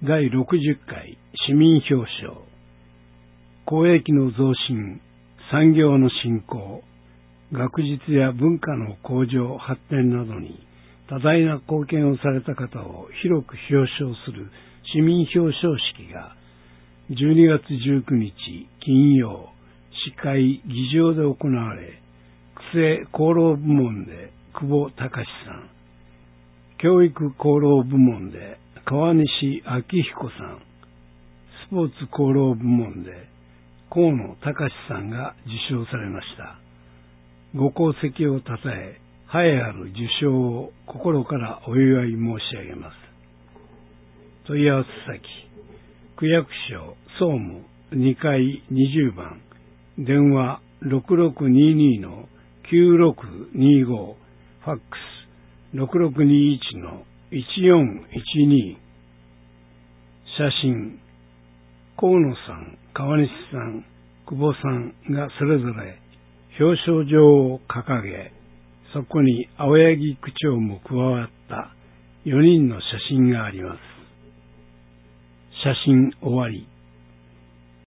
第60回市民表彰。公益の増進、産業の振興、学術や文化の向上発展などに多大な貢献をされた方を広く表彰する市民表彰式が12月19日金曜、市会議場で行われ、区政功労部門で久保隆さん、教育功労部門で川西昭彦さん、スポーツ功労部門で河野隆さんが受賞されました。ご功績をたたえ、栄えある受賞を心からお祝い申し上げます。問い合わせ先、区役所総務2階20番、電話 6622-9625、ファックス 6621-1412、写真、河野さん、川西さん、久保さんがそれぞれ表彰状を掲げ、そこに青柳区長も加わった4人の写真があります。写真終わり。